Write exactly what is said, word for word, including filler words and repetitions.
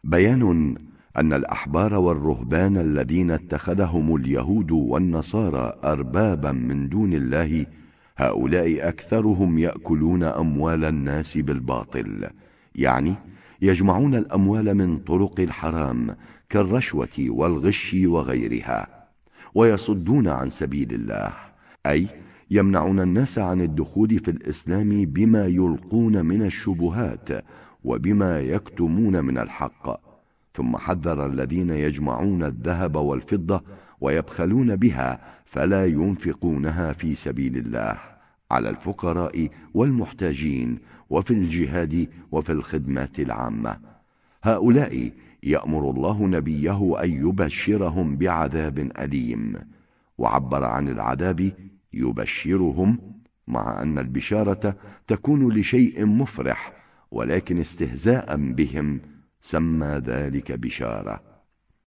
بيان أن الأحبار والرهبان الذين اتخذهم اليهود والنصارى أربابا من دون الله، هؤلاء أكثرهم يأكلون أموال الناس بالباطل، يعني يجمعون الأموال من طرق الحرام كالرشوة والغش وغيرها، ويصدون عن سبيل الله، أي يمنعون الناس عن الدخول في الإسلام بما يلقون من الشبهات وبما يكتمون من الحق. ثم حذر الذين يجمعون الذهب والفضة ويبخلون بها فلا ينفقونها في سبيل الله على الفقراء والمحتاجين وفي الجهاد وفي الخدمات العامة. هؤلاء يأمر الله نبيه أن يبشرهم بعذاب أليم، وعبر عن العذاب يبشرهم، مع أن البشارة تكون لشيء مفرح، ولكن استهزاء بهم سمى ذلك بشارة.